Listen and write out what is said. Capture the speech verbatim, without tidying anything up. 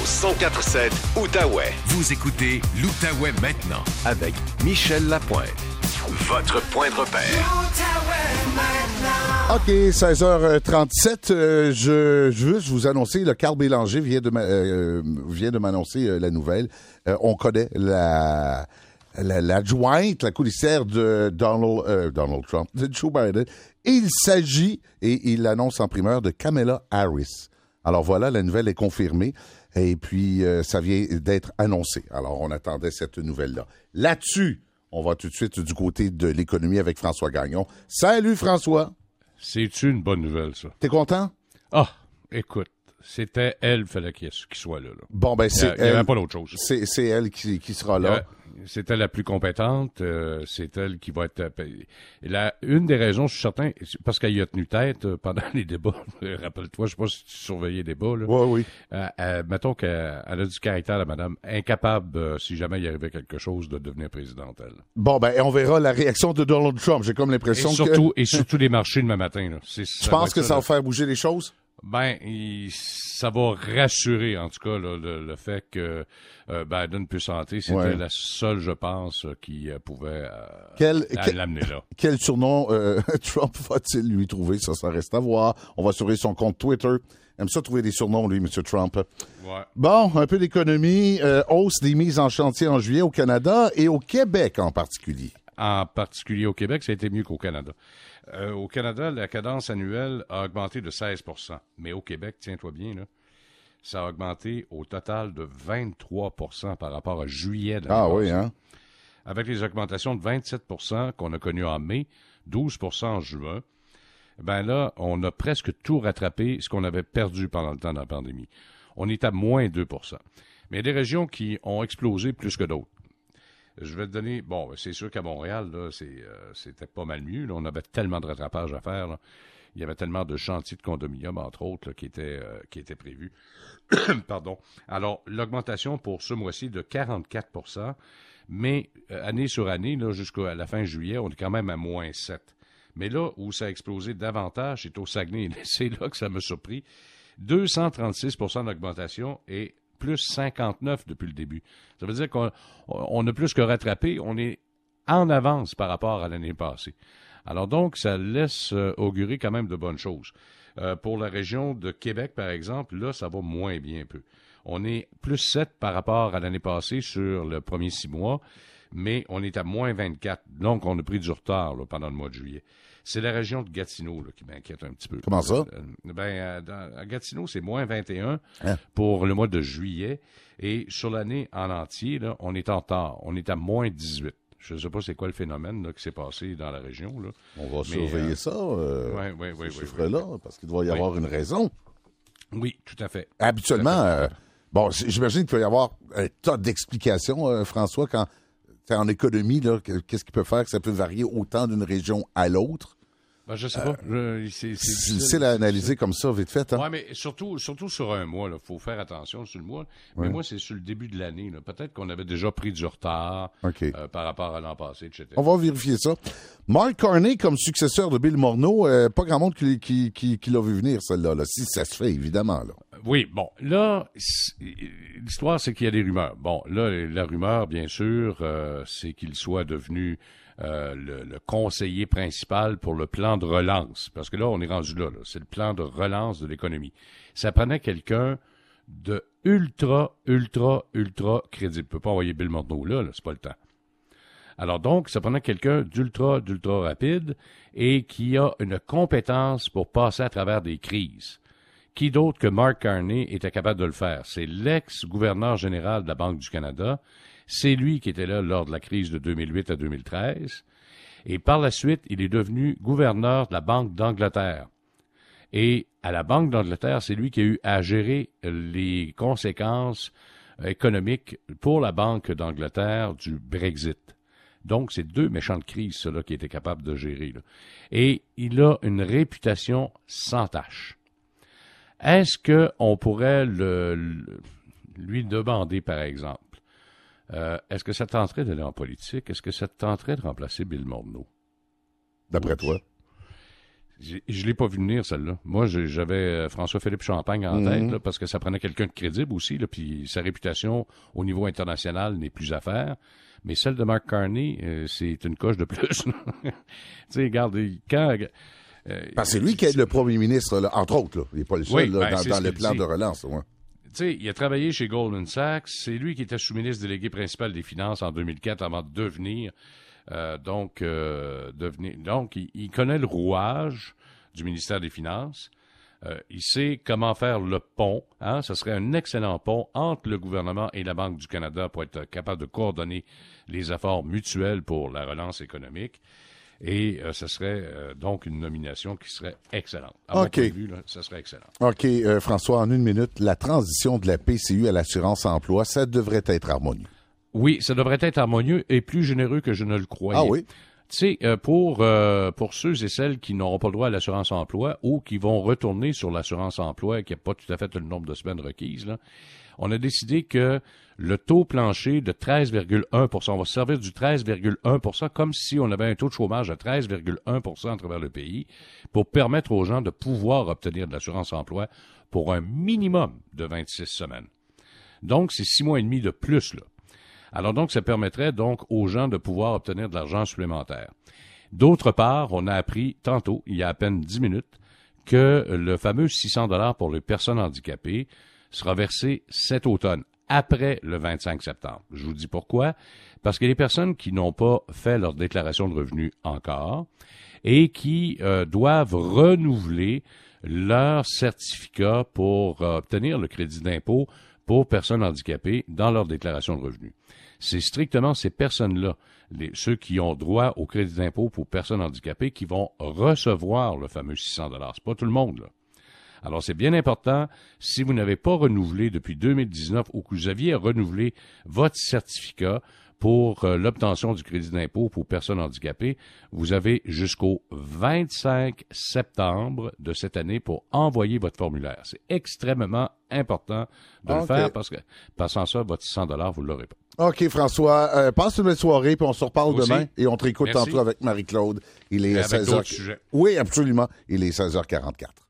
cent quatre sept Outaouais. Vous écoutez l'Outaouais maintenant Avec Michel Lapointe. Votre point de repère. OK, seize heures trente-sept. Euh, je, je veux juste vous annoncer, le Carl Bélanger vient de, ma, euh, vient de m'annoncer euh, la nouvelle. Euh, on connaît la, la, l'adjointe, la coulissière de Donald, euh, Donald Trump, de Joe Biden. Il s'agit, et il l'annonce en primeur, de Kamala Harris. Alors voilà, la nouvelle est confirmée. Et puis, euh, ça vient d'être annoncé. Alors, on attendait cette nouvelle-là. Là-dessus, on va tout de suite du côté de l'économie avec François Gagnon. Salut, François! C'est une bonne nouvelle, ça. T'es content? Ah, écoute, c'était elle, fallait qu'il soit là. là. Bon, ben, c'est Il n'y elle. avait pas d'autre chose. C'est, c'est elle qui, qui sera là. Euh, c'est elle la plus compétente. Euh, c'est elle qui va être... La, une des raisons, je suis certain, parce qu'elle y a tenu tête euh, pendant les débats. Rappelle-toi, je ne sais pas si tu surveillais les débats. Là. Oui, oui. Euh, euh, mettons qu'elle elle a du caractère, la madame, incapable, euh, si jamais il arrivait quelque chose, de devenir présidente, elle. Bon, ben, on verra la réaction de Donald Trump. J'ai comme l'impression et surtout, que... Et surtout les marchés demain matin. Là. C'est, tu penses que ça, ça va faire bouger les choses? Ben, il, ça va rassurer, en tout cas, là, le, le fait que euh, Biden puisse entrer. C'était ouais. la seule, je pense, qui euh, pouvait euh, quel, l'amener là. Quel surnom euh, Trump va-t-il lui trouver? Ça, ça reste à voir. On va surveiller son compte Twitter. Il aime ça trouver des surnoms, lui, M. Trump. Ouais. Bon, un peu d'économie. Euh, hausse des mises en chantier en juillet au Canada et au Québec en particulier. En particulier au Québec, ça a été mieux qu'au Canada. Euh, au Canada, la cadence annuelle a augmenté de seize pour cent. Mais au Québec, tiens-toi bien, là, ça a augmenté au total de vingt-trois pour cent par rapport à juillet de l'année Ah passée. oui, hein? Avec les augmentations de vingt-sept pour cent qu'on a connues en mai, douze pour cent en juin, ben là, on a presque tout rattrapé ce qu'on avait perdu pendant le temps de la pandémie. On est à moins deux pour cent. Mais il y a des régions qui ont explosé plus que d'autres. Je vais te donner... Bon, c'est sûr qu'à Montréal, là, c'est, euh, c'était pas mal mieux. Là. On avait tellement de rattrapage à faire. Là. Il y avait tellement de chantiers de condominium, entre autres, là, qui, étaient, euh, qui étaient prévus. Pardon. Alors, l'augmentation pour ce mois-ci de quarante-quatre pour cent, mais euh, année sur année, là, jusqu'à la fin juillet, on est quand même à moins sept. Mais là où ça a explosé davantage, c'est au Saguenay. C'est là que ça m'a surpris. deux cent trente-six pour cent d'augmentation et plus cinquante-neuf depuis le début. Ça veut dire qu'on on a plus que rattrapé. On est en avance par rapport à l'année passée. Alors donc, ça laisse euh, augurer quand même de bonnes choses. Euh, pour la région de Québec, par exemple, là, ça va moins bien un peu. On est plus sept par rapport à l'année passée sur le premier six mois, mais on est à moins vingt-quatre. Donc, on a pris du retard là, pendant le mois de juillet. C'est la région de Gatineau là, qui m'inquiète un petit peu. Comment ça? Euh, ben, euh, dans, à Gatineau, c'est moins vingt et un hein? Pour le mois de juillet. Et sur l'année en entier, là, on est en retard. On est à moins dix-huit. Je ne sais pas c'est quoi le phénomène là, qui s'est passé dans la région. Là. On va Mais, surveiller euh, ça, euh, ouais, ouais, ouais, ce ouais, chiffre-là, ouais. parce qu'il doit y oui. avoir une raison. Oui, tout à fait. Habituellement, tout à fait. Euh, bon, j'imagine qu'il peut y avoir un tas d'explications, euh, François, quand en économie, là, qu'est-ce qui peut faire que ça peut varier autant d'une région à l'autre? Ben, je sais pas. Euh, je, c'est, c'est, c'est difficile à analyser comme ça, vite fait. Hein? Oui, mais surtout, surtout sur un mois. Il faut faire attention sur le mois. Mais ouais. moi, c'est sur le début de l'année. Là. Peut-être qu'on avait déjà pris du retard okay. euh, par rapport à l'an passé, et cetera. On va vérifier ça. Mark Carney comme successeur de Bill Morneau, euh, pas grand monde qui, qui, qui, qui l'a vu venir, celle-là. Là. Si ça se fait, évidemment. Là. Oui, bon. Là, l'histoire, c'est qu'il y a des rumeurs. Bon, là, la rumeur, bien sûr, euh, c'est qu'il soit devenu... Euh, le, le conseiller principal pour le plan de relance. Parce que là, on est rendu là, là. C'est le plan de relance de l'économie. Ça prenait quelqu'un de ultra, ultra, ultra crédible. On ne peut pas envoyer Bill Morneau là, là, c'est pas le temps. Alors donc, ça prenait quelqu'un d'ultra, d'ultra rapide et qui a une compétence pour passer à travers des crises. Qui d'autre que Mark Carney était capable de le faire? C'est l'ex-gouverneur général de la Banque du Canada. C'est lui qui était là lors de la crise de deux mille huit à deux mille treize. Et par la suite, il est devenu gouverneur de la Banque d'Angleterre. Et à la Banque d'Angleterre, c'est lui qui a eu à gérer les conséquences économiques pour la Banque d'Angleterre du Brexit. Donc, c'est deux méchantes crises, ceux-là, qu'il était capable de gérer. Là. Et il a une réputation sans tache. Est-ce qu'on pourrait le, le, lui demander, par exemple, Euh, est-ce que ça tenterait d'aller en politique? Est-ce que ça tenterait de remplacer Bill Morneau? D'après toi? Je ne l'ai pas vu venir, celle-là. Moi, j'avais François-Philippe Champagne en mm-hmm. tête, là, parce que ça prenait quelqu'un de crédible aussi, là, puis sa réputation au niveau international n'est plus à faire. Mais celle de Mark Carney, euh, c'est une coche de plus. Tu sais, regarde, quand... Euh, Parce que c'est lui qui est le premier ministre, là, entre autres. Là. Il n'est pas le seul oui, là, ben, dans, dans le plan dit. de relance. Ouais. Tu sais, il a travaillé chez Goldman Sachs. C'est lui qui était sous-ministre délégué principal des Finances en deux mille quatre avant de devenir... Euh, donc, euh, devenir, donc il, il connaît le rouage du ministère des Finances. Euh, il sait comment faire le pont. Hein? Ce serait un excellent pont entre le gouvernement et la Banque du Canada pour être capable de coordonner les efforts mutuels pour la relance économique. Et euh, ce serait euh, donc une nomination qui serait excellente. À OK. mon point de vue, là, ce serait excellent. OK, euh, François, en une minute, la transition de la P C U à l'assurance-emploi, ça devrait être harmonieux. Oui, ça devrait être harmonieux et plus généreux que je ne le croyais. Ah oui? Tu sais, euh, pour, euh, pour ceux et celles qui n'auront pas le droit à l'assurance-emploi ou qui vont retourner sur l'assurance-emploi et qui n'a pas tout à fait le nombre de semaines requises, là, on a décidé que le taux plancher de treize virgule un pour cent, on va se servir du treize virgule un pour cent comme si on avait un taux de chômage de treize virgule un pour cent à travers le pays pour permettre aux gens de pouvoir obtenir de l'assurance-emploi pour un minimum de vingt-six semaines. Donc, c'est six mois et demi de plus, là. Alors donc, ça permettrait donc aux gens de pouvoir obtenir de l'argent supplémentaire. D'autre part, on a appris tantôt, il y a à peine dix minutes, que le fameux six cents dollars pour les personnes handicapées sera versé cet automne, après le vingt-cinq septembre. Je vous dis pourquoi. Parce que les personnes qui n'ont pas fait leur déclaration de revenus encore et qui euh, doivent renouveler leur certificat pour euh, obtenir le crédit d'impôt pour personnes handicapées dans leur déclaration de revenus. C'est strictement ces personnes-là, les, ceux qui ont droit au crédit d'impôt pour personnes handicapées, qui vont recevoir le fameux six cents dollars. C'est pas tout le monde, là. Alors, c'est bien important, si vous n'avez pas renouvelé depuis deux mille dix-neuf ou que vous aviez renouvelé votre certificat pour euh, l'obtention du crédit d'impôt pour personnes handicapées, vous avez jusqu'au vingt-cinq septembre de cette année pour envoyer votre formulaire. C'est extrêmement important de okay. le faire parce que, passant ça, votre six cents dollars, vous ne l'aurez pas. OK, François. Euh, passe une belle soirée, puis on se reparle Aussi. demain. Et on te réécoute Merci. tantôt avec Marie-Claude. Il est avec seize heures. Sujets. Oui, absolument. Il est seize heures quarante-quatre.